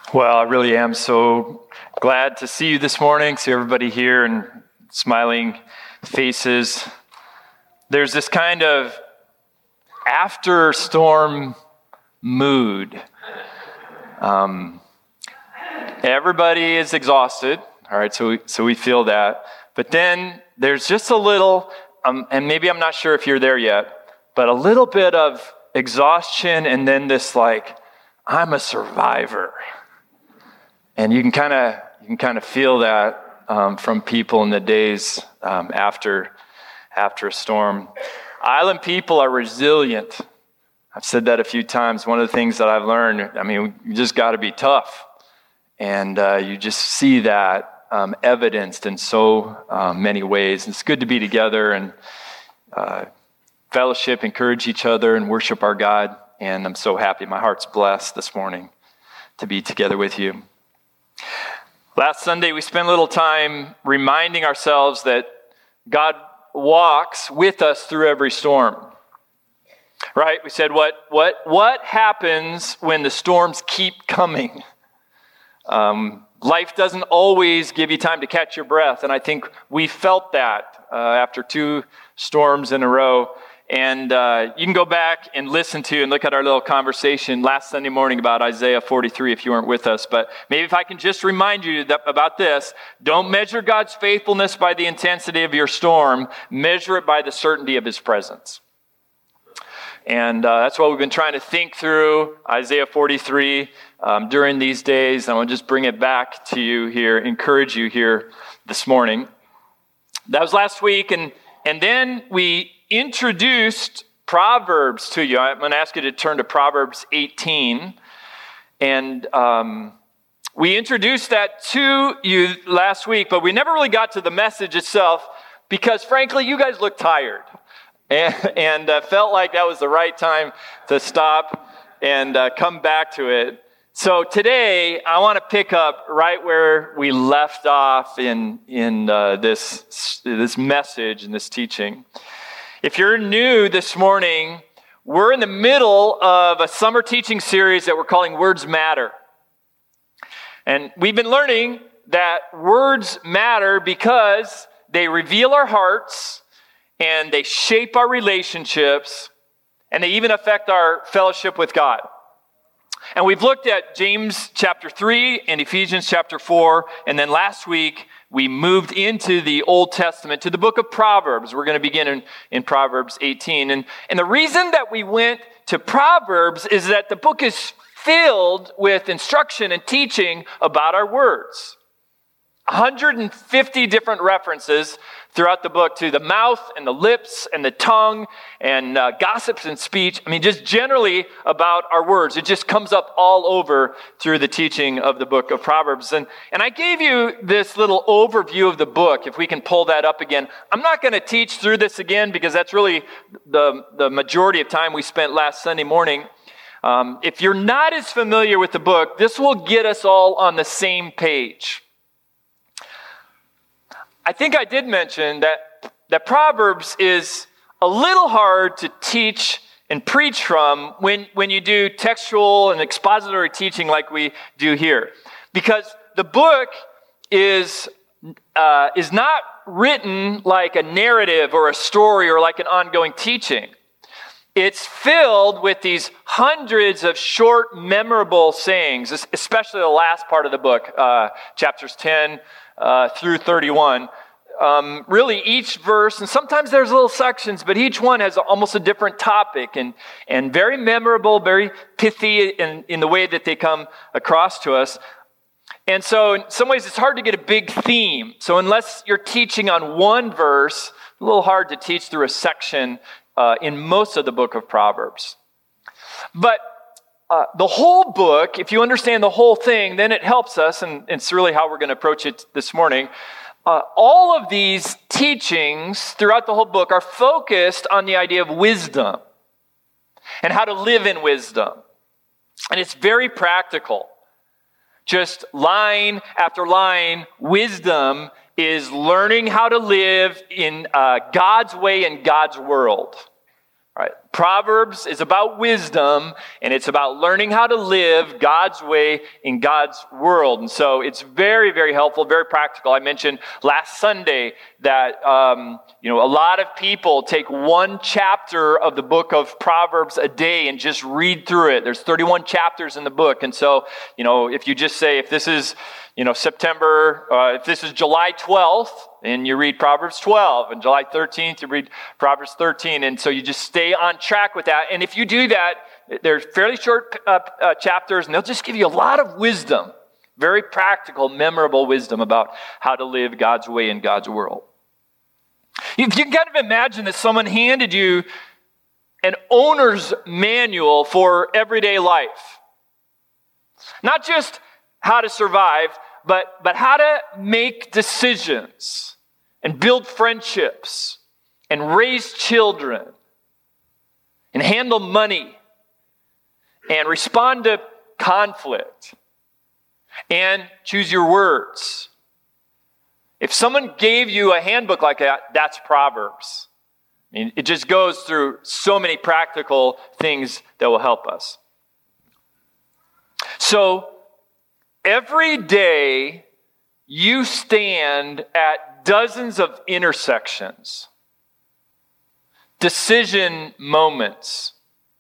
Well, I really am so glad to see you this morning, see everybody here and smiling faces. There's this kind of after storm mood. Everybody is exhausted, all right, so we feel that. But then there's just a little, and maybe I'm not sure if you're there yet, but a little bit of exhaustion and then this like, I'm a survivor. And you can kind of feel that from people in the days after a storm. Island people are resilient. I've said that a few times. One of the things that I've learned, you just got to be tough. And you just see that evidenced in so many ways. It's good to be together and fellowship, encourage each other, and worship our God. And I'm so happy. My heart's blessed this morning to be together with you. Last Sunday, we spent a little time reminding ourselves that God walks with us through every storm. Right? We said, what happens when the storms keep coming? Life doesn't always give you time to catch your breath, and I think we felt that after two storms in a row. And you can go back and listen to and look at our little conversation last Sunday morning about Isaiah 43 if you weren't with us. But maybe if I can just remind you about this, don't measure God's faithfulness by the intensity of your storm. Measure it by the certainty of his presence. And that's what we've been trying to think through, Isaiah 43, during these days. I want to just bring it back to you here, encourage you here this morning. That was last week, and then we introduced Proverbs to you. I'm going to ask you to turn to Proverbs 18. And we introduced that to you last week, but we never really got to the message itself because, frankly, you guys look tired. And felt like that was the right time to stop and come back to it. So today, I want to pick up right where we left off in this message and this teaching. If you're new this morning, we're in the middle of a summer teaching series that we're calling Words Matter. And we've been learning that words matter because they reveal our hearts, and they shape our relationships, and they even affect our fellowship with God. And we've looked at James chapter 3 and Ephesians chapter 4, and then last week we moved into the Old Testament to the book of Proverbs. We're going to begin in Proverbs 18. And the reason that we went to Proverbs is that the book is filled with instruction and teaching about our words. 150 different references throughout the book to the mouth and the lips and the tongue and gossips and speech. Just generally about our words. It just comes up all over through the teaching of the book of Proverbs. And I gave you this little overview of the book, if we can pull that up again. I'm not going to teach through this again because that's really the majority of time we spent last Sunday morning. If you're not as familiar with the book, this will get us all on the same page. I think I did mention that Proverbs is a little hard to teach and preach from when you do textual and expository teaching like we do here. Because the book is not written like a narrative or a story or like an ongoing teaching. It's filled with these hundreds of short, memorable sayings, especially the last part of the book, chapters 10 through 31. Really each verse, and sometimes there's little sections, but each one has almost a different topic and very memorable, very pithy in the way that they come across to us. And so in some ways it's hard to get a big theme. So unless you're teaching on one verse, a little hard to teach through a section in most of the book of Proverbs. But the whole book, if you understand the whole thing, then it helps us, and it's really how we're going to approach it this morning. All of these teachings throughout the whole book are focused on the idea of wisdom and how to live in wisdom. And it's very practical. Just line after line, wisdom is learning how to live in God's way in God's world. All right. Proverbs is about wisdom, and it's about learning how to live God's way in God's world. And so it's very, very helpful, very practical. I mentioned last Sunday that a lot of people take one chapter of the book of Proverbs a day and just read through it. There's 31 chapters in the book. And so, if you just say, if this is if this is July 12th, and you read Proverbs 12, and July 13th, you read Proverbs 13, and so you just stay on track with that. And if you do that, they're fairly short chapters, and they'll just give you a lot of wisdom, very practical, memorable wisdom about how to live God's way in God's world. You can kind of imagine that someone handed you an owner's manual for everyday life. Not just how to survive, but how to make decisions and build friendships and raise children and handle money and respond to conflict and choose your words. If someone gave you a handbook like that, that's Proverbs. It just goes through so many practical things that will help us. So, every day, you stand at dozens of intersections, decision moments.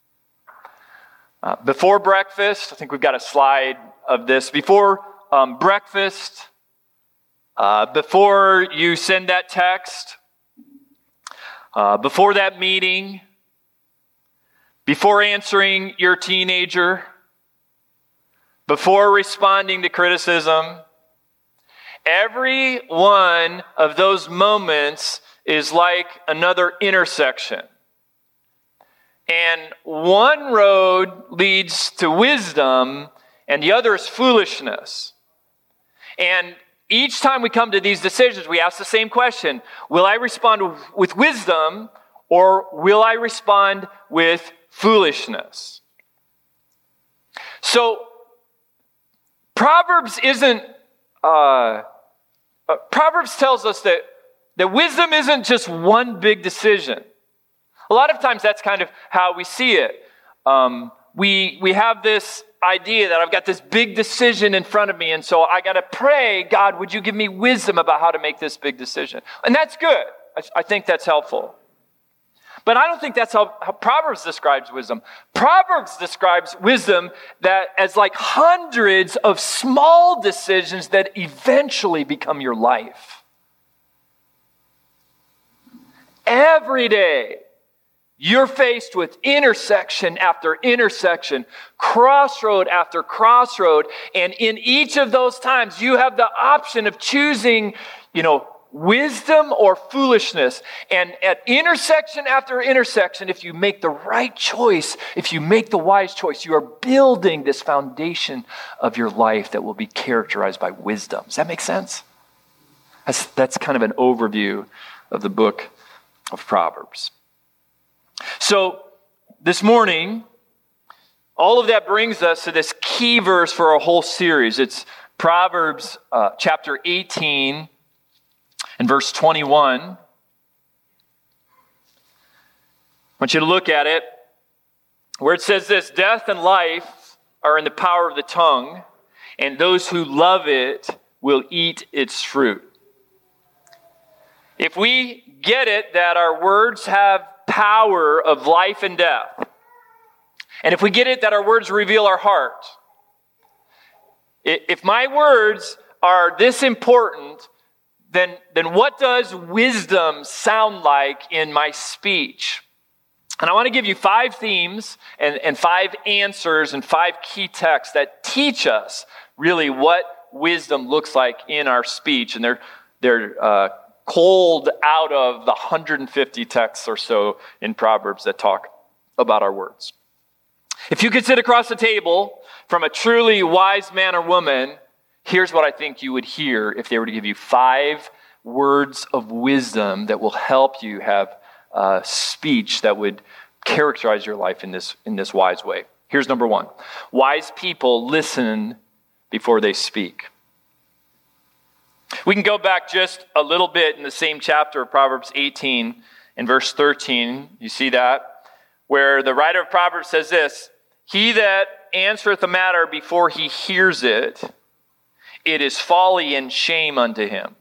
Before breakfast, I think we've got a slide of this. Before breakfast, before you send that text, before that meeting, before answering your teenager, before responding to criticism, every one of those moments is like another intersection. And one road leads to wisdom, and the other is foolishness. And each time we come to these decisions, we ask the same question: will I respond with wisdom, or will I respond with foolishness? So, Proverbs tells us that wisdom isn't just one big decision. A lot of times that's kind of how we see it. We have this idea that I've got this big decision in front of me, and so I got to pray, God, would you give me wisdom about how to make this big decision? And that's good. I think that's helpful. But I don't think that's how Proverbs describes wisdom. Proverbs describes wisdom that as like hundreds of small decisions that eventually become your life. Every day, you're faced with intersection after intersection, crossroad after crossroad, and in each of those times, you have the option of choosing, wisdom or foolishness. And at intersection after intersection, if you make the right choice, if you make the wise choice, you are building this foundation of your life that will be characterized by wisdom. Does that make sense? That's kind of an overview of the book of Proverbs. So this morning, all of that brings us to this key verse for our whole series. It's Proverbs chapter 18 and verse 21. I want you to look at it, where it says this: death and life are in the power of the tongue, and those who love it will eat its fruit. If we get it that our words have power of life and death, and if we get it that our words reveal our heart, if my words are this important, then what does wisdom sound like in my speech? And I want to give you 5 themes and 5 answers and 5 key texts that teach us really what wisdom looks like in our speech. And they're culled out of the 150 texts or so in Proverbs that talk about our words. If you could sit across the table from a truly wise man or woman, here's what I think you would hear if they were to give you 5 words of wisdom that will help you have speech that would characterize your life in this wise way. Here's number 1. Wise people listen before they speak. We can go back just a little bit in the same chapter of Proverbs 18 and verse 13. You see that? where the writer of Proverbs says this, "He that answereth a matter before he hears it, it is folly and shame unto him."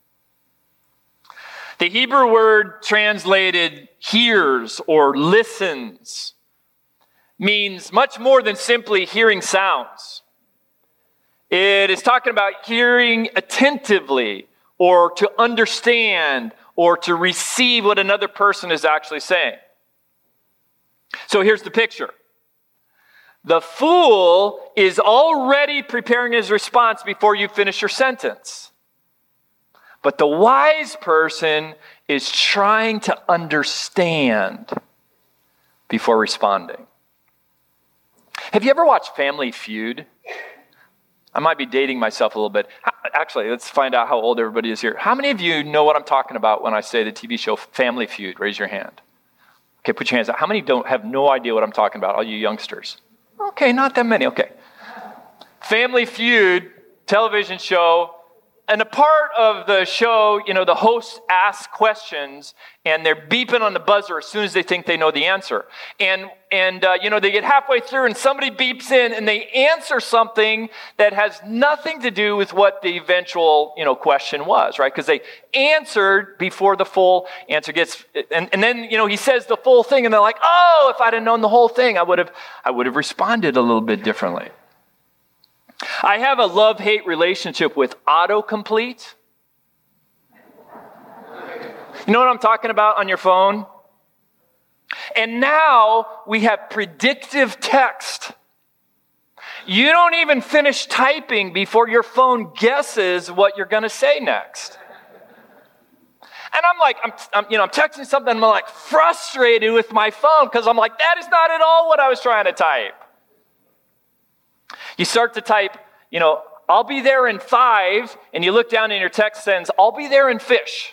The Hebrew word translated hears or listens means much more than simply hearing sounds. It is talking about hearing attentively or to understand or to receive what another person is actually saying. So here's the picture. The fool is already preparing his response before you finish your sentence. But the wise person is trying to understand before responding. Have you ever watched Family Feud? I might be dating myself a little bit. Actually, let's find out how old everybody is here. How many of you know what I'm talking about when I say the TV show Family Feud? Raise your hand. Okay, put your hands up. How many don't have no idea what I'm talking about, all you youngsters? Okay, not that many. Okay. Family Feud, television show. And a part of the show, the host asks questions and they're beeping on the buzzer as soon as they think they know the answer. And they get halfway through and somebody beeps in and they answer something that has nothing to do with what the eventual, question was, right? Because they answered before the full answer gets, and then, he says the full thing and they're like, oh, if I'd have known the whole thing, I would have responded a little bit differently. I have a love-hate relationship with autocomplete. You know what I'm talking about on your phone? And now we have predictive text. You don't even finish typing before your phone guesses what you're going to say next. And I'm texting something and I'm like frustrated with my phone because I'm like, that is not at all what I was trying to type. You start to type, I'll be there in 5, and you look down in your text sends, I'll be there in fish.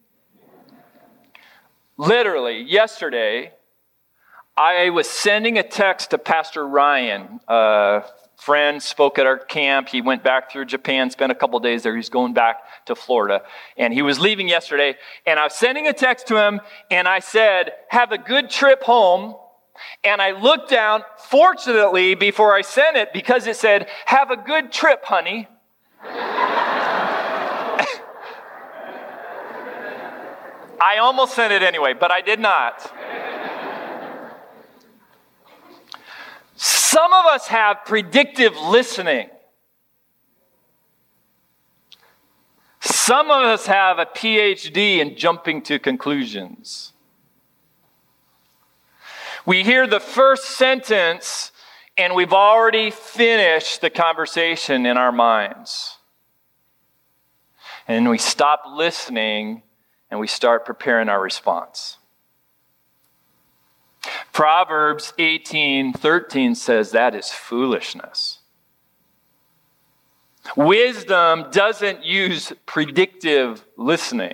Literally, yesterday, I was sending a text to Pastor Ryan. A friend spoke at our camp. He went back through Japan, spent a couple days there. He's going back to Florida. And he was leaving yesterday, and I was sending a text to him, and I said, have a good trip home. And I looked down, fortunately, before I sent it, because it said, have a good trip, honey. I almost sent it anyway, but I did not. Some of us have predictive listening. Some of us have a PhD in jumping to conclusions. We hear the first sentence, and we've already finished the conversation in our minds. And we stop listening, and we start preparing our response. Proverbs 18:13 says that is foolishness. Wisdom doesn't use predictive listening.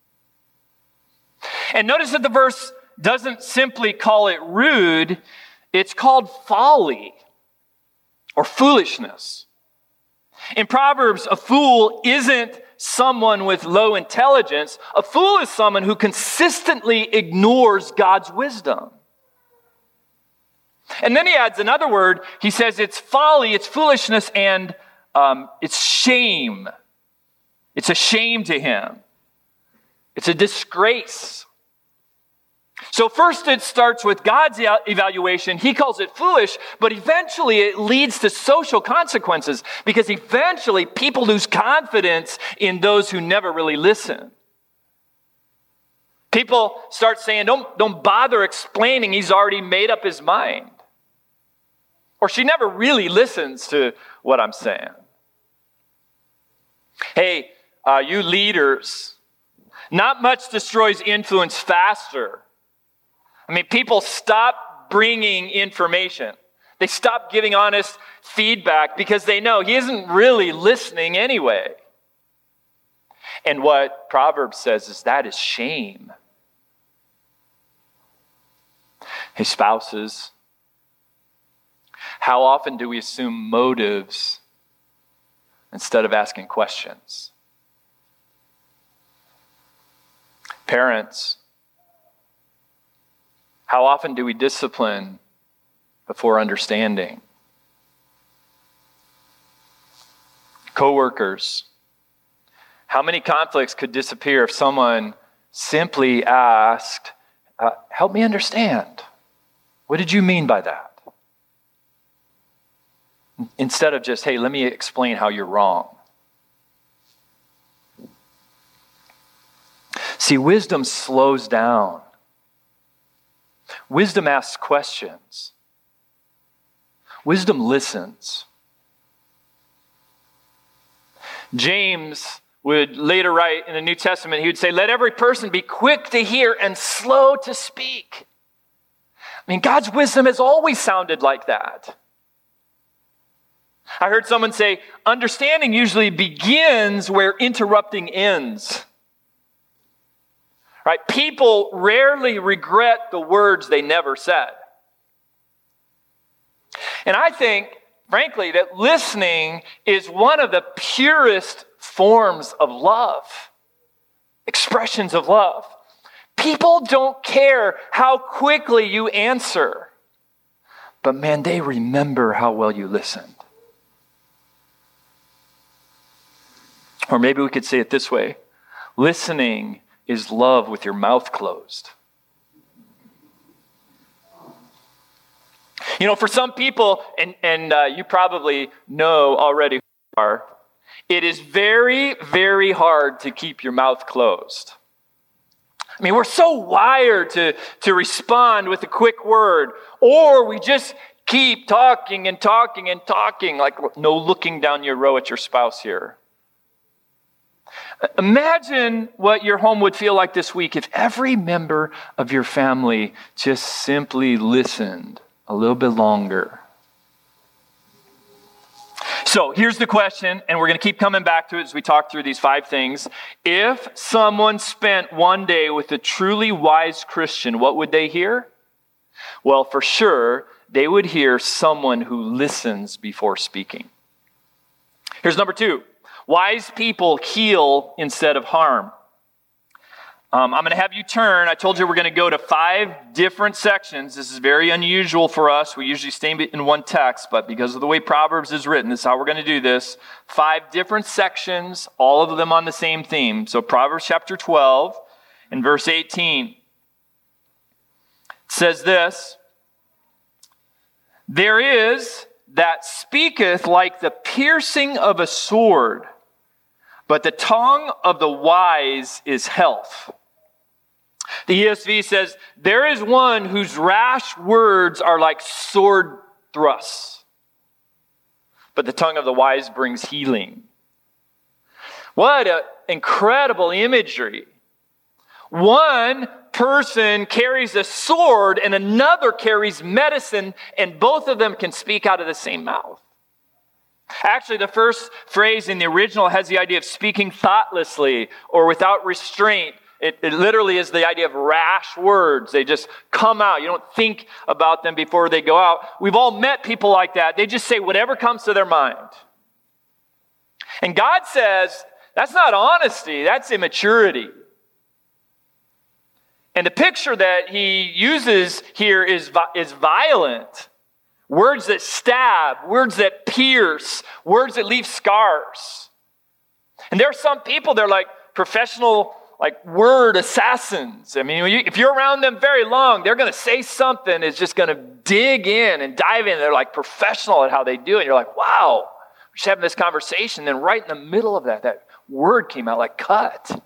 And notice that the verse doesn't simply call it rude, it's called folly or foolishness. In Proverbs, a fool isn't someone with low intelligence. A fool is someone who consistently ignores God's wisdom. And then he adds another word. He says it's folly, it's foolishness, and it's shame. It's a shame to him. It's a disgrace. So first it starts with God's evaluation. He calls it foolish, but eventually it leads to social consequences because eventually people lose confidence in those who never really listen. People start saying, don't bother explaining. He's already made up his mind. Or she never really listens to what I'm saying. Hey, you leaders, not much destroys influence faster. People stop bringing information. They stop giving honest feedback because they know he isn't really listening anyway. And what Proverbs says is that is shame. Hey, spouses, how often do we assume motives instead of asking questions? Parents, How often do we discipline before understanding? Coworkers. How many conflicts could disappear if someone simply asked, help me understand. What did you mean by that? Instead of just, hey, let me explain how you're wrong. See, wisdom slows down. Wisdom asks questions. Wisdom listens. James would later write in the New Testament, he would say, let every person be quick to hear and slow to speak. I mean, God's wisdom has always sounded like that. I heard someone say, understanding usually begins where interrupting ends. Right? People rarely regret the words they never said. And I think, frankly, that listening is one of the purest forms of love, expressions of love. People don't care how quickly you answer, but man, they remember how well you listened. Or maybe we could say it this way: listening is love with your mouth closed. You know, for some people, and you probably know already who you are, it is very, very hard to keep your mouth closed. I mean, we're so wired to respond with a quick word, or we just keep talking and talking and talking, like no looking down your row at your spouse here. Imagine what your home would feel like this week if every member of your family just simply listened a little bit longer. So here's the question, and we're going to keep coming back to it as we talk through these 5 things. If someone spent one day with a truly wise Christian, what would they hear? Well, for sure, they would hear someone who listens before speaking. Here's number 2. Wise people heal instead of harm. I'm going to have you turn. I told you we're going to go to 5 different sections. This is very unusual for us. We usually stay in one text, but because of the way Proverbs is written, this is how we're going to do this. 5 different sections, all of them on the same theme. So Proverbs chapter 12 and verse 18. It says this: there is that speaketh like the piercing of a sword, but the tongue of the wise is health. The ESV says, there is one whose rash words are like sword thrusts, but the tongue of the wise brings healing. What an incredible imagery. One person carries a sword and another carries medicine, and both of them can speak out of the same mouth. Actually, the first phrase in the original has the idea of speaking thoughtlessly or without restraint. It literally is the idea of rash words. They just come out. You don't think about them before they go out. We've all met people like that. They just say whatever comes to their mind. And God says, that's not honesty, that's immaturity. And the picture that he uses here is violent. Words that stab, words that pierce, words that leave scars. And there are some people, they're like professional, like word assassins. I mean, if you're around them very long, they're going to say something that's just going to dig in and dive in. They're like professional at how they do it. And you're like, wow, we're just having this conversation. Then right in the middle of that word came out like cut. Have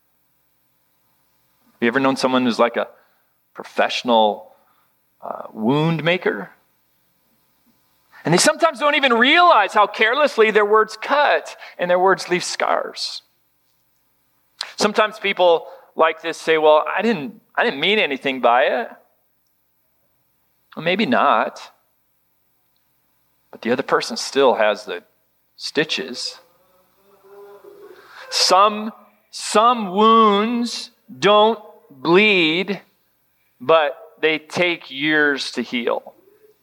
you ever known someone who's like a professional wound maker? And they sometimes don't even realize how carelessly their words cut and their words leave scars. Sometimes people like this say, well, I didn't mean anything by it. Well, maybe not. But the other person still has the stitches. Some wounds don't bleed, but they take years to heal.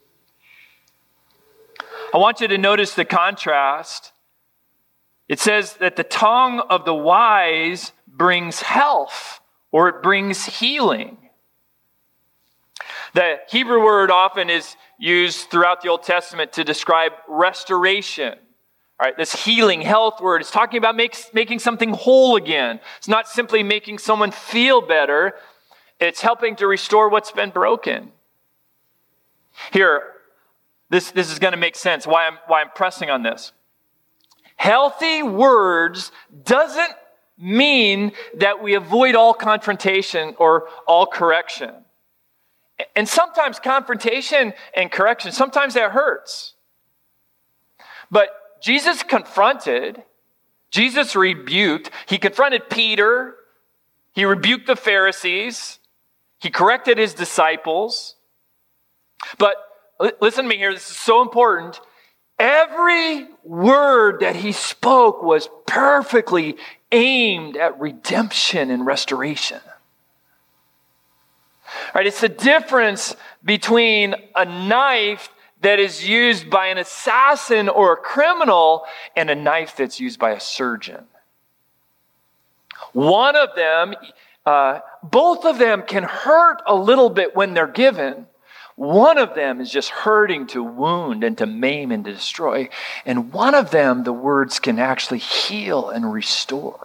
I want you to notice the contrast. It says that the tongue of the wise brings health, or it brings healing. The Hebrew word often is used throughout the Old Testament to describe restoration. All right, this healing, health word is talking about making something whole again. It's not simply making someone feel better. It's helping to restore what's been broken. Here, this is going to make sense why I'm pressing on this. Healthy words doesn't mean that we avoid all confrontation or all correction. And sometimes confrontation and correction, sometimes that hurts. But Jesus confronted, Jesus rebuked. He confronted Peter. He rebuked the Pharisees. He corrected his disciples. But listen to me here, this is so important. Every word that he spoke was perfectly aimed at redemption and restoration. Right? It's the difference between a knife that is used by an assassin or a criminal and a knife that's used by a surgeon. One of them, both of them can hurt a little bit when they're given. One of them is just hurting to wound and to maim and to destroy. And one of them, the words can actually heal and restore.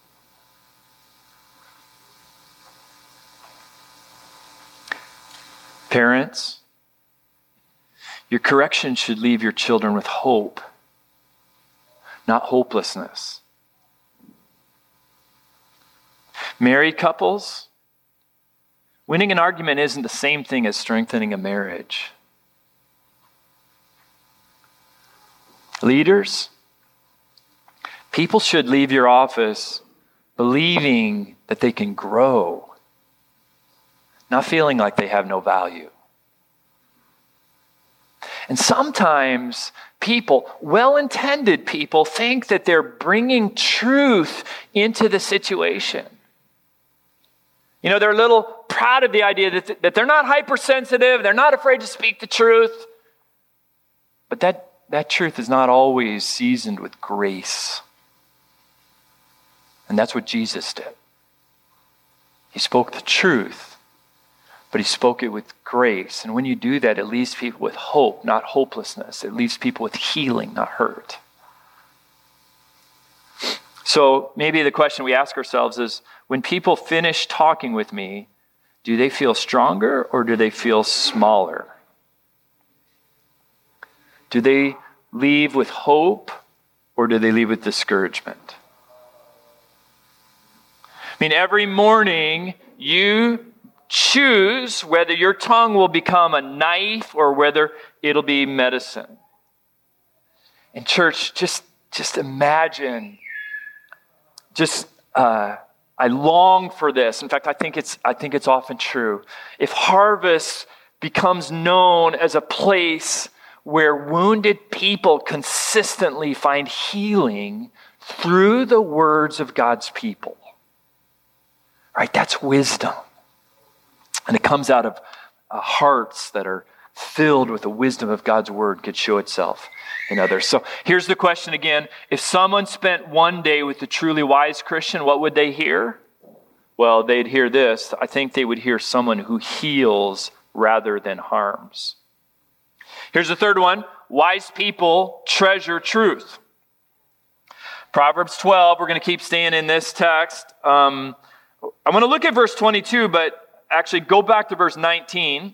Parents, your correction should leave your children with hope, not hopelessness. Married couples, winning an argument isn't the same thing as strengthening a marriage. Leaders, people should leave your office believing that they can grow, not feeling like they have no value. And sometimes people, well-intended people, think that they're bringing truth into the situation. You know, they're a little proud of the idea that they're not hypersensitive, they're not afraid to speak the truth. But that truth is not always seasoned with grace. And that's what Jesus did. He spoke the truth, but he spoke it with grace. And when you do that, it leaves people with hope, not hopelessness. It leaves people with healing, not hurt. So maybe the question we ask ourselves is, when people finish talking with me, do they feel stronger or do they feel smaller? Do they leave with hope or do they leave with discouragement? I mean, every morning you choose whether your tongue will become a knife or whether it'll be medicine. And church, just imagine, I long for this. In fact, I think it's often true. If Harvest becomes known as a place where wounded people consistently find healing through the words of God's people, right? That's wisdom. And it comes out of hearts that are filled with the wisdom of God's word could show itself in others. So here's the question again. If someone spent one day with the truly wise Christian, what would they hear? Well, they'd hear this. I think they would hear someone who heals rather than harms. Here's the third one. Wise people treasure truth. Proverbs 12, we're going to keep staying in this text. I want to look at verse 22, but actually go back to verse 19.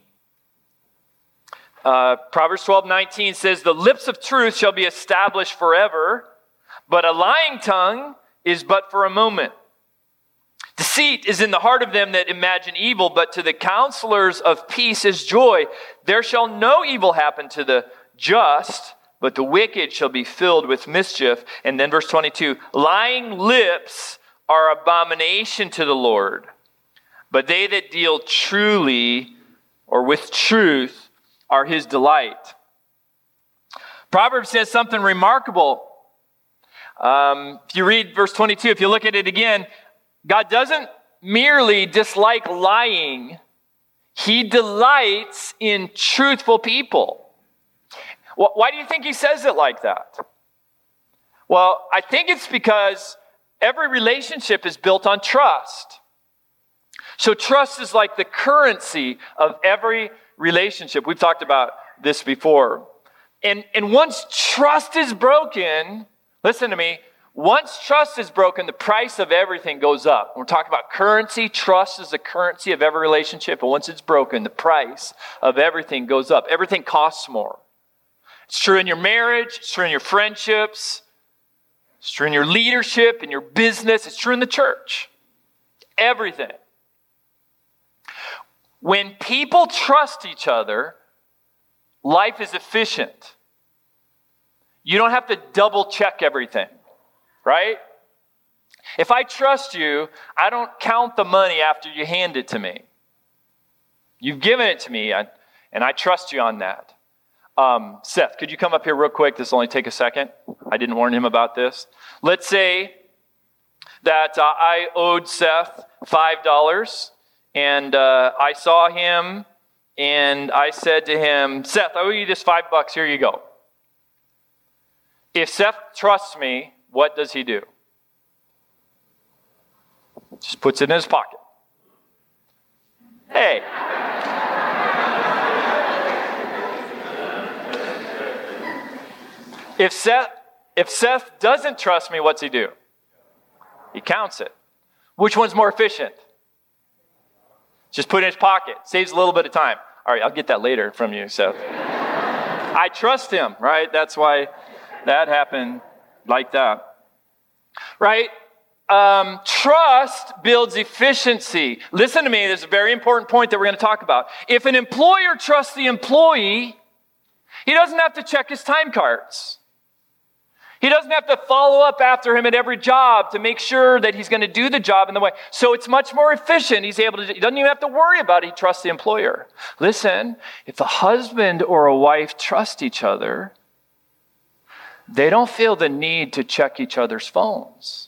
Proverbs 12:19 says, "The lips of truth shall be established forever, but a lying tongue is but for a moment. Deceit is in the heart of them that imagine evil, but to the counselors of peace is joy. There shall no evil happen to the just, but the wicked shall be filled with mischief." And then verse 22, "Lying lips are abomination to the Lord, but they that deal truly or with truth are his delight." Proverbs says something remarkable. If you read verse 22, if you look at it again, God doesn't merely dislike lying. He delights in truthful people. Why do you think he says it like that? Well, I think it's because every relationship is built on trust. So trust is like the currency of every relationship. We've talked about this before. And once trust is broken, listen to me, once trust is broken, the price of everything goes up. We're talking about currency. Trust is the currency of every relationship. And once it's broken, the price of everything goes up. Everything costs more. It's true in your marriage. It's true in your friendships. It's true in your leadership, in your business. It's true in the church. Everything. When people trust each other, life is efficient. You don't have to double check everything. Right? If I trust you, I don't count the money after you hand it to me. You've given it to me, and I trust you on that. Seth, could you come up here real quick? This will only take a second. I didn't warn him about this. Let's say that I owed Seth $5, and I saw him, and I said to him, Seth, I owe you just $5. Here you go. If Seth trusts me, what does he do? Just puts it in his pocket. Hey. If Seth doesn't trust me, what's he do? He counts it. Which one's more efficient? Just put it in his pocket. Saves a little bit of time. All right, I'll get that later from you, Seth. I trust him, right? That's why that happened like that. Right? Trust builds efficiency. Listen to me, this is a very important point that we're going to talk about. If an employer trusts the employee, he doesn't have to check his time cards. He doesn't have to follow up after him at every job to make sure that he's going to do the job in the way. So it's much more efficient. He doesn't even have to worry about it. He trusts the employer. Listen, if a husband or a wife trust each other, they don't feel the need to check each other's phones.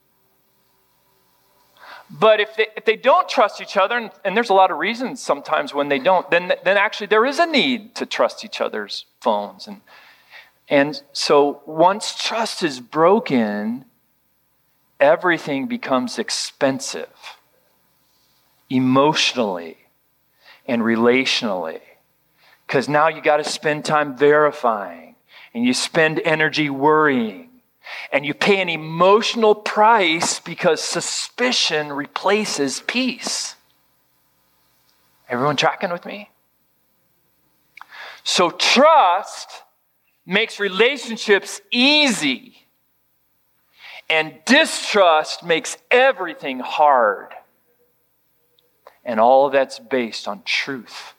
But if they don't trust each other, and there's a lot of reasons sometimes when they don't, then actually there is a need to trust each other's phones. And so once trust is broken, everything becomes expensive, emotionally and relationally. Because now you got to spend time verifying. And you spend energy worrying. And you pay an emotional price because suspicion replaces peace. Everyone tracking with me? So trust makes relationships easy. And distrust makes everything hard. And all of that's based on truth.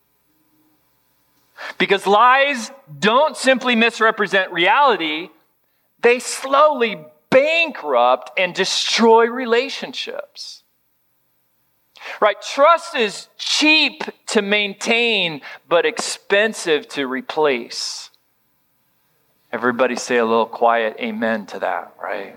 Because lies don't simply misrepresent reality, they slowly bankrupt and destroy relationships. Right? Trust is cheap to maintain, but expensive to replace. Everybody say a little quiet amen to that, right?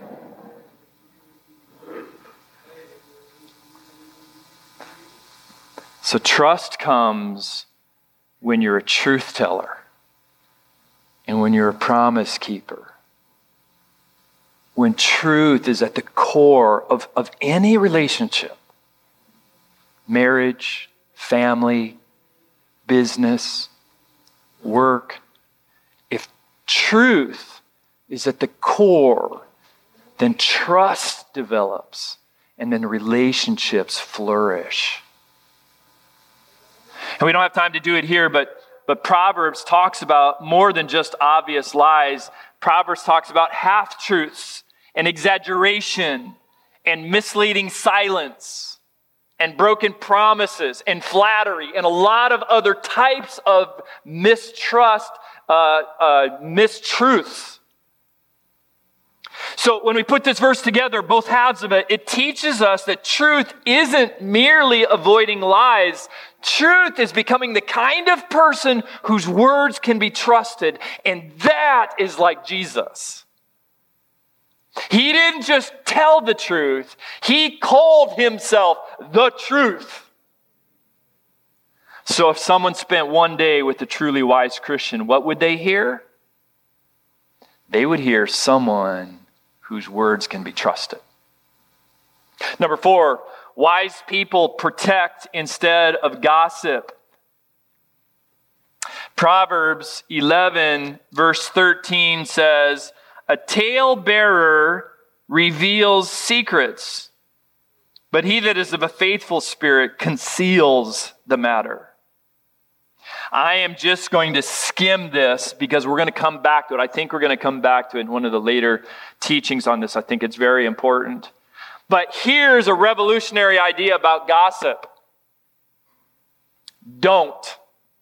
So trust comes when you're a truth teller and when you're a promise keeper. When truth is at the core of any relationship, marriage, family, business, work. If truth is at the core, then trust develops and then relationships flourish. And we don't have time to do it here, but Proverbs talks about more than just obvious lies. Proverbs talks about half-truths and exaggeration and misleading silence and broken promises and flattery and a lot of other types of mistruths. So when we put this verse together, both halves of it, it teaches us that truth isn't merely avoiding lies. Truth is becoming the kind of person whose words can be trusted. And that is like Jesus. He didn't just tell the truth. He called himself the truth. So if someone spent one day with a truly wise Christian, what would they hear? They would hear someone whose words can be trusted. Number 4, wise people protect instead of gossip. Proverbs 11, verse 13 says, "A talebearer reveals secrets, but he that is of a faithful spirit conceals the matter." I am just going to skim this because we're going to come back to it. I think we're going to come back to it in one of the later teachings on this. I think it's very important. But here's a revolutionary idea about gossip. Don't.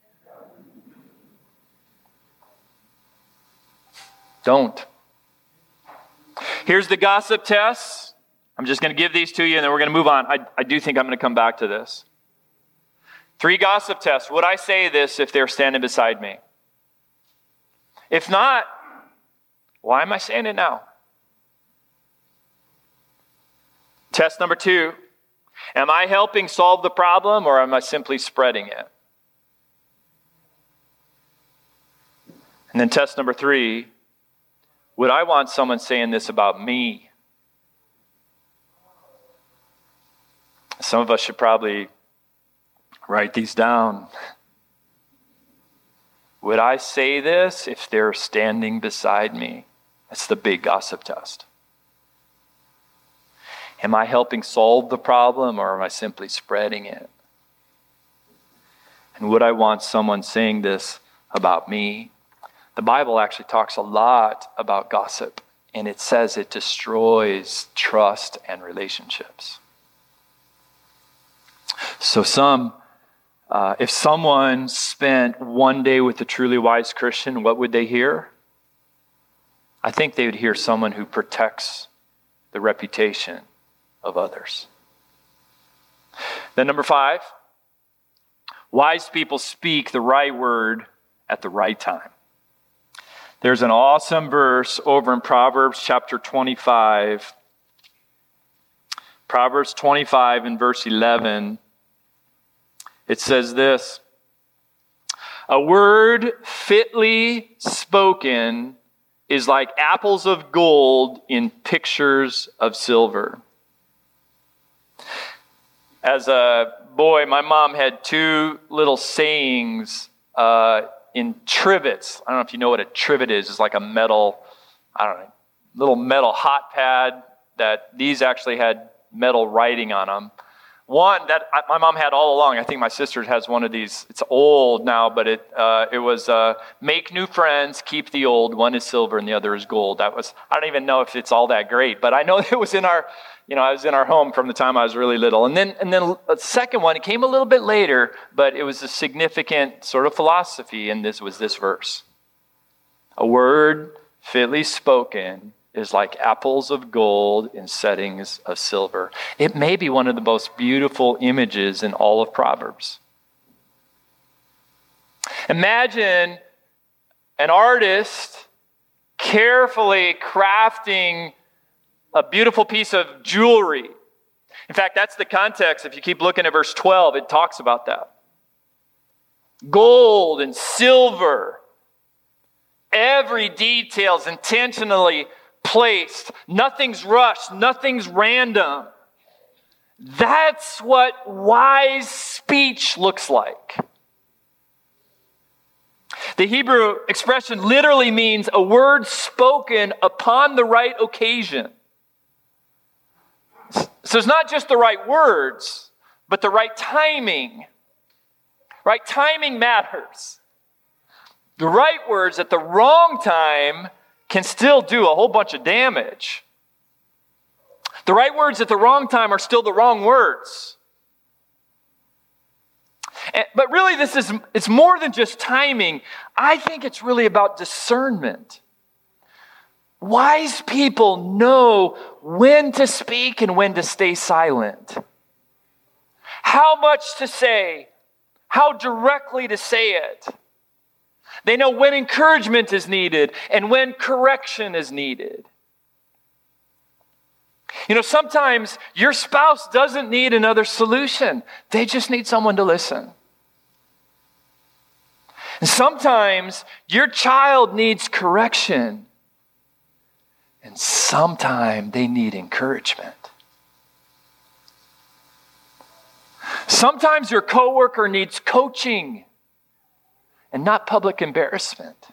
Don't. Here's the gossip test. I'm just going to give these to you and then we're going to move on. I do think I'm going to come back to this. 3 gossip tests. Would I say this if they're standing beside me? If not, why am I saying it now? Test number 2. Am I helping solve the problem or am I simply spreading it? And then test number 3. Would I want someone saying this about me? Some of us should probably write these down. Would I say this if they're standing beside me? That's the big gossip test. Am I helping solve the problem or am I simply spreading it? And would I want someone saying this about me? The Bible actually talks a lot about gossip, and it says it destroys trust and relationships. So if someone spent one day with a truly wise Christian, what would they hear? I think they would hear someone who protects the reputation of others. Then number 5, wise people speak the right word at the right time. There's an awesome verse over in Proverbs chapter 25. Proverbs 25 and verse 11. It says this: "A word fitly spoken is like apples of gold in pictures of silver." As a boy, my mom had 2 little sayings in trivets. I don't know if you know what a trivet is. It's like a metal, little metal hot pad that these actually had metal writing on them. One that my mom had all along. I think my sister has one of these. It's old now, but it was "Make new friends, keep the old. One is silver and the other is gold." I don't even know if it's all that great, but I know it was in our, I was in our home from the time I was really little. And then the second one, it came a little bit later, but it was a significant sort of philosophy, and this was this verse: "A word fitly spoken is like apples of gold in settings of silver." It may be one of the most beautiful images in all of Proverbs. Imagine an artist carefully crafting a beautiful piece of jewelry. In fact, that's the context. If you keep looking at verse 12, it talks about that. Gold and silver. Every detail is intentionally placed. Nothing's rushed. Nothing's random. That's what wise speech looks like. The Hebrew expression literally means a word spoken upon the right occasion. So it's not just the right words, but the right timing. Right timing matters. The right words at the wrong time can still do a whole bunch of damage. The right words at the wrong time are still the wrong words. But really, it's more than just timing. I think it's really about discernment. Wise people know when to speak and when to stay silent. How much to say, how directly to say it. They know when encouragement is needed and when correction is needed. Sometimes your spouse doesn't need another solution. They just need someone to listen. And sometimes your child needs correction. And sometimes they need encouragement. Sometimes your coworker needs coaching and not public embarrassment.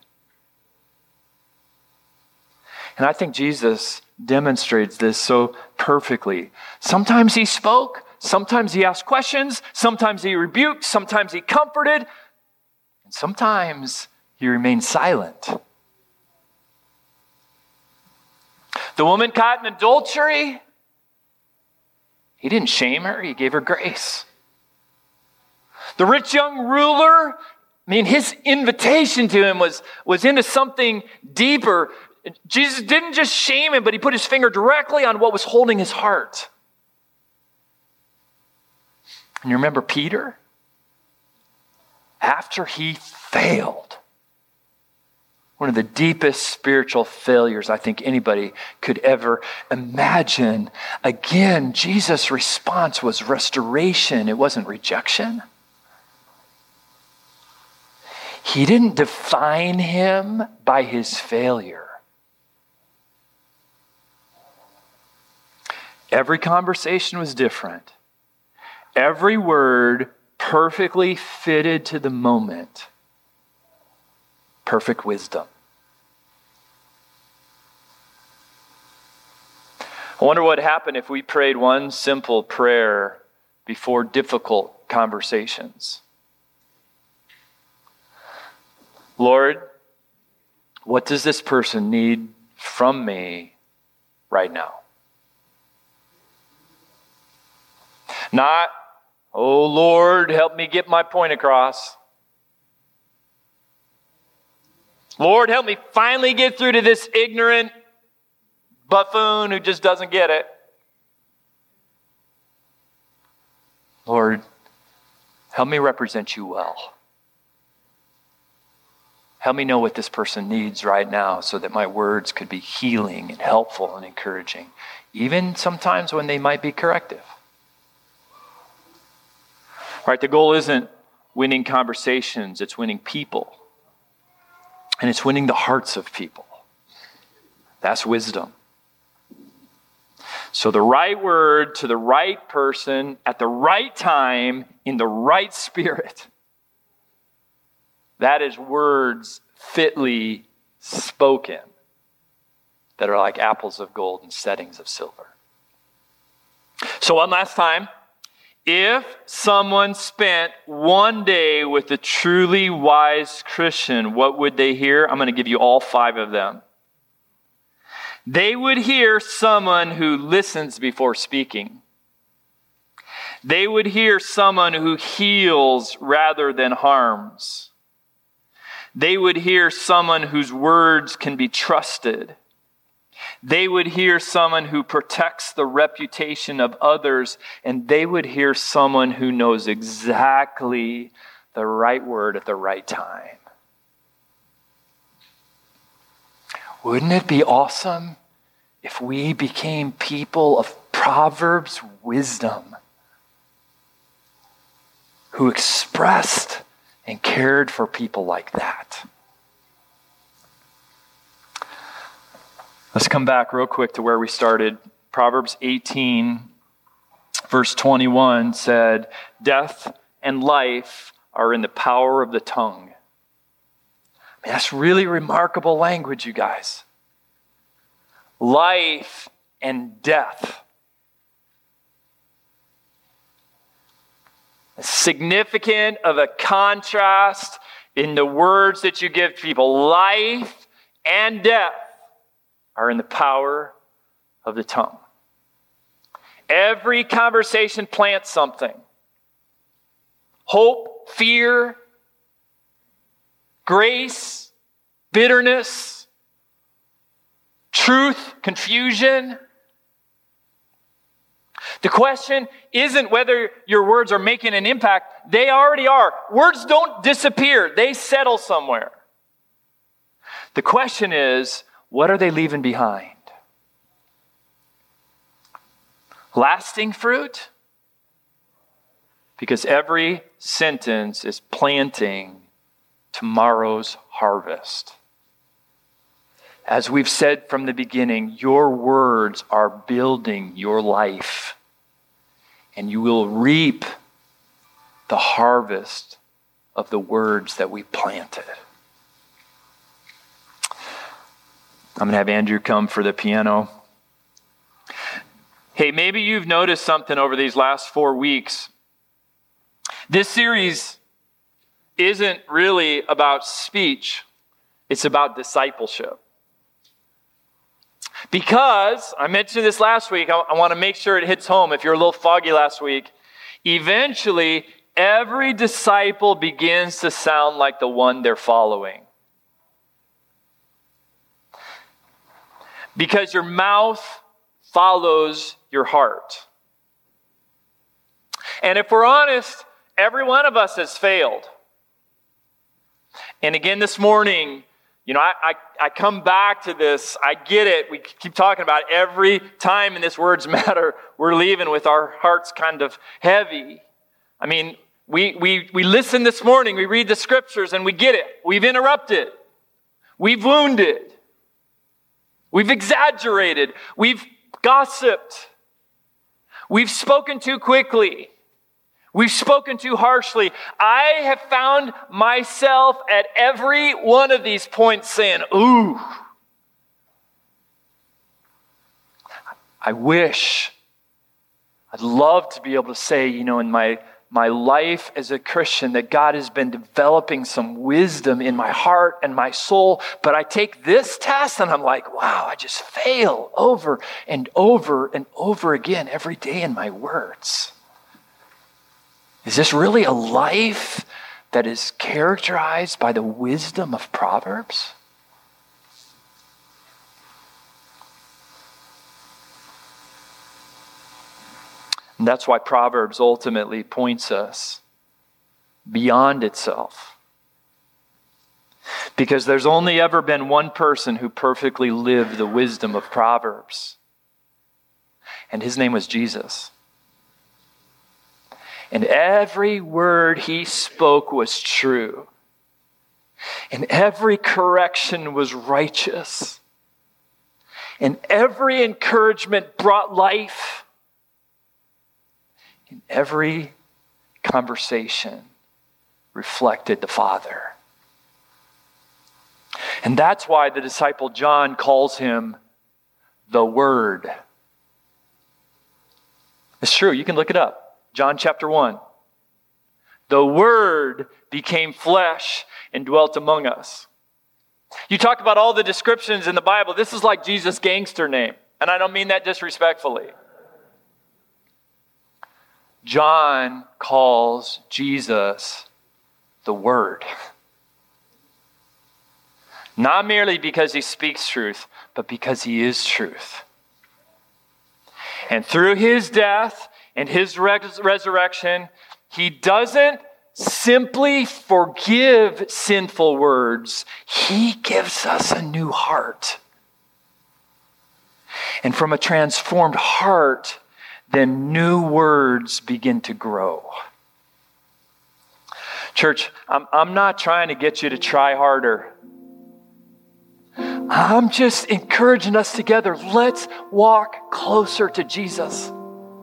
And I think Jesus demonstrates this so perfectly. Sometimes he spoke, sometimes he asked questions, sometimes he rebuked, sometimes he comforted, and sometimes he remained silent. The woman caught in adultery, he didn't shame her, he gave her grace. The rich young ruler, his invitation to him was into something deeper. Jesus didn't just shame him, but he put his finger directly on what was holding his heart. And you remember Peter? After he failed, one of the deepest spiritual failures I think anybody could ever imagine, again, Jesus' response was restoration. It wasn't rejection. He didn't define him by his failure. Every conversation was different. Every word perfectly fitted to the moment. Perfect wisdom. I wonder what would happen if we prayed one simple prayer before difficult conversations. Lord, what does this person need from me right now? Not, oh Lord, help me get my point across. Lord, help me finally get through to this ignorant buffoon who just doesn't get it. Lord, help me represent you well. Help me know what this person needs right now so that my words could be healing and helpful and encouraging, even sometimes when they might be corrective. Right, the goal isn't winning conversations, it's winning people. And it's winning the hearts of people. That's wisdom. So the right word to the right person at the right time in the right spirit. That is words fitly spoken that are like apples of gold and settings of silver. So one last time. If someone spent one day with a truly wise Christian, what would they hear? I'm going to give you all 5 of them. They would hear someone who listens before speaking. They would hear someone who heals rather than harms. They would hear someone whose words can be trusted. They would hear someone who protects the reputation of others, and they would hear someone who knows exactly the right word at the right time. Wouldn't it be awesome if we became people of Proverbs wisdom who expressed and cared for people like that? Let's come back real quick to where we started. Proverbs 18, verse 21 said, "Death and life are in the power of the tongue." That's really remarkable language, you guys. Life and death. Significant of a contrast in the words that you give people. Life and death are in the power of the tongue. Every conversation plants something. Hope, fear, grace, bitterness, truth, confusion. The question isn't whether your words are making an impact. They already are. Words don't disappear. They settle somewhere. The question is, what are they leaving behind? Lasting fruit? Because every sentence is planting tomorrow's harvest. As we've said from the beginning, your words are building your life. And you will reap the harvest of the words that we planted. I'm going to have Andrew come for the piano. Hey, maybe you've noticed something over these last 4 weeks. This series isn't really about speech. It's about discipleship. Because, I mentioned this last week, I want to make sure it hits home. If you're a little foggy last week, eventually every disciple begins to sound like the one they're following. Because your mouth follows your heart. And if we're honest, every one of us has failed. And again this morning, I come back to this. I get it. We keep talking about it. Every time in this Words Matter, we're leaving with our hearts kind of heavy. I mean, we listen this morning, we read the scriptures, and we get it. We've interrupted. We've wounded. We've exaggerated. We've gossiped. We've spoken too quickly. We've spoken too harshly. I have found myself at every one of these points saying, ooh, I'd love to be able to say, in my life as a Christian, that God has been developing some wisdom in my heart and my soul. But I take this test and I'm like, wow, I just fail over and over and over again every day in my words. Is this really a life that is characterized by the wisdom of Proverbs? And that's why Proverbs ultimately points us beyond itself. Because there's only ever been one person who perfectly lived the wisdom of Proverbs. And his name was Jesus. And every word he spoke was true. And every correction was righteous. And every encouragement brought life. And every conversation reflected the Father. And that's why the disciple John calls him the Word. It's true, you can look it up. John chapter 1. The Word became flesh and dwelt among us. You talk about all the descriptions in the Bible. This is like Jesus' gangster name. And I don't mean that disrespectfully. John calls Jesus the Word. Not merely because he speaks truth, but because he is truth. And through his death and his resurrection, he doesn't simply forgive sinful words. He gives us a new heart. And from a transformed heart, then new words begin to grow. Church, I'm not trying to get you to try harder. I'm just encouraging us together. Let's walk closer to Jesus.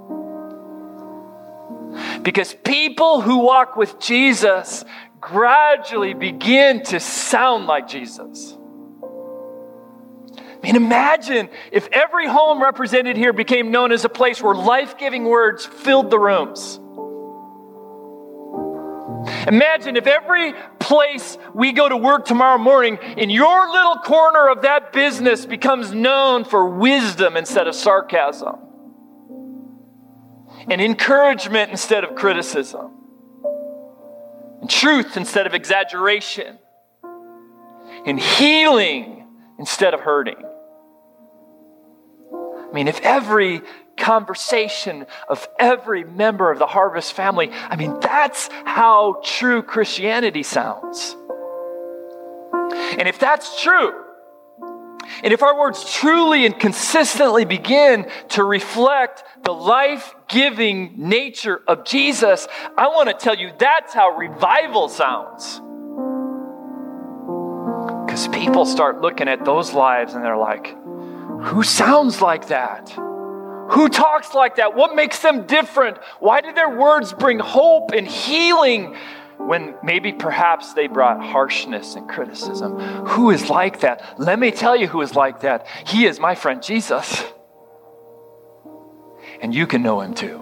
Because people who walk with Jesus gradually begin to sound like Jesus. I mean, imagine if every home represented here became known as a place where life-giving words filled the rooms. Imagine if every place we go to work tomorrow morning, in your little corner of that business becomes known for wisdom instead of sarcasm, and encouragement instead of criticism, and truth instead of exaggeration, and healing instead of hurting. I mean, if every conversation of every member of the Harvest family, that's how true Christianity sounds. And if that's true, and if our words truly and consistently begin to reflect the life-giving nature of Jesus, I want to tell you that's how revival sounds. Because people start looking at those lives and they're like, who sounds like that? Who talks like that? What makes them different? Why do their words bring hope and healing when maybe perhaps they brought harshness and criticism? Who is like that? Let me tell you who is like that. He is my friend Jesus. And you can know him too.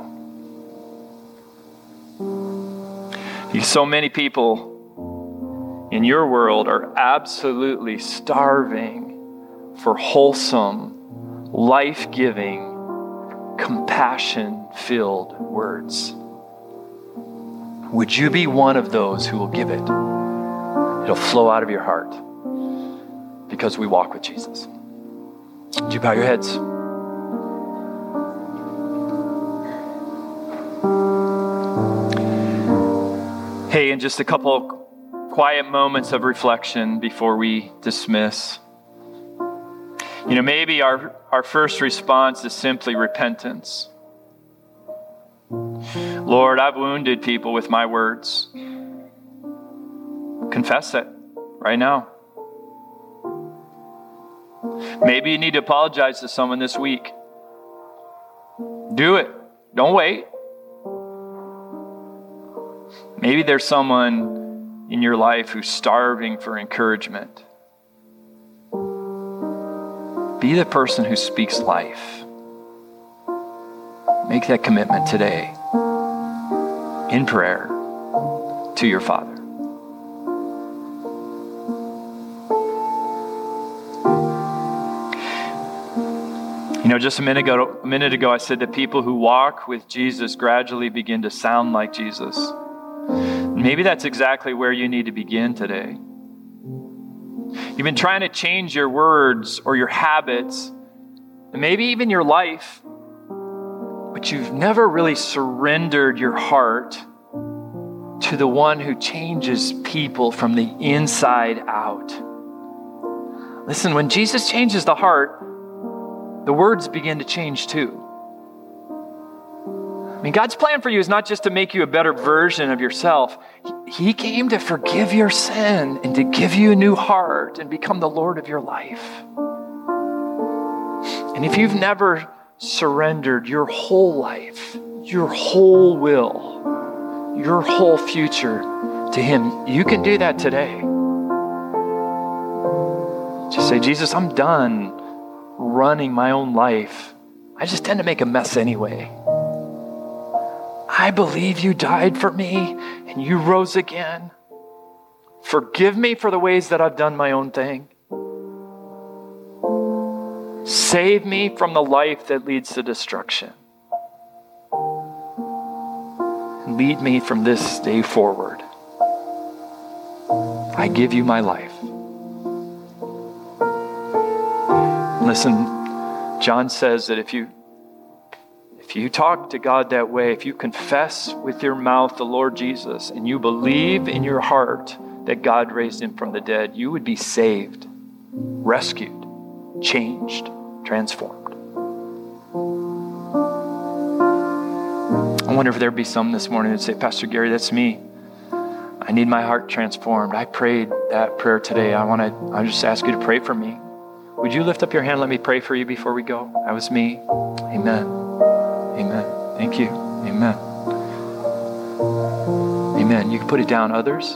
So many people in your world are absolutely starving for wholesome, life-giving, compassion-filled words. Would you be one of those who will give it? It'll flow out of your heart because we walk with Jesus. Would you bow your heads? Hey, in just a couple of quiet moments of reflection before we dismiss, maybe our first response is simply repentance. Lord, I've wounded people with my words. Confess it right now. Maybe you need to apologize to someone this week. Do it. Don't wait. Maybe there's someone in your life who's starving for encouragement. Be the person who speaks life. Make that commitment today in prayer to your Father. Just a minute ago, I said that people who walk with Jesus gradually begin to sound like Jesus. Maybe that's exactly where you need to begin today. You've been trying to change your words or your habits, and maybe even your life, but you've never really surrendered your heart to the one who changes people from the inside out. Listen, when Jesus changes the heart, the words begin to change too. God's plan for you is not just to make you a better version of yourself. He came to forgive your sin and to give you a new heart and become the Lord of your life. And if you've never surrendered your whole life, your whole will, your whole future to Him, you can do that today. Just say, Jesus, I'm done running my own life. I just tend to make a mess anyway. I believe you died for me and you rose again. Forgive me for the ways that I've done my own thing. Save me from the life that leads to destruction. And lead me from this day forward. I give you my life. Listen, John says that if you talk to God that way, if you confess with your mouth the Lord Jesus and you believe in your heart that God raised him from the dead, you would be saved, rescued, changed, transformed. I wonder if there'd be some this morning that say, Pastor Gary, that's me. I need my heart transformed. I prayed that prayer today. I just ask you to pray for me. Would you lift up your hand? Let me pray for you before we go. That was me. Amen. Amen. Thank you. Amen. Amen. You can put it down. Others?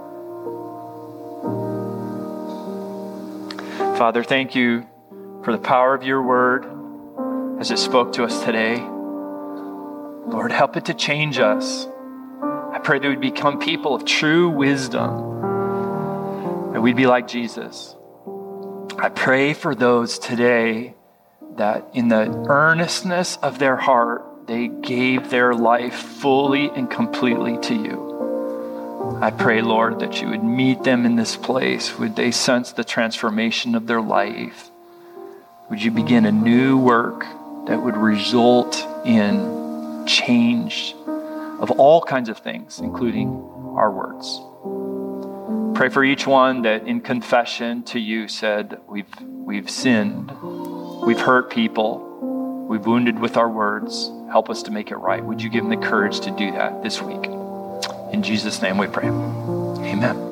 Father, thank you for the power of your word as it spoke to us today. Lord, help it to change us. I pray that we'd become people of true wisdom, that we'd be like Jesus. I pray for those today that in the earnestness of their heart, they gave their life fully and completely to you. I pray, Lord, that you would meet them in this place. Would they sense the transformation of their life? Would you begin a new work that would result in change of all kinds of things, including our words? Pray for each one that in confession to you said, we've sinned. We've hurt people. We've wounded with our words. Help us to make it right. Would you give them the courage to do that this week? In Jesus' name we pray. Amen.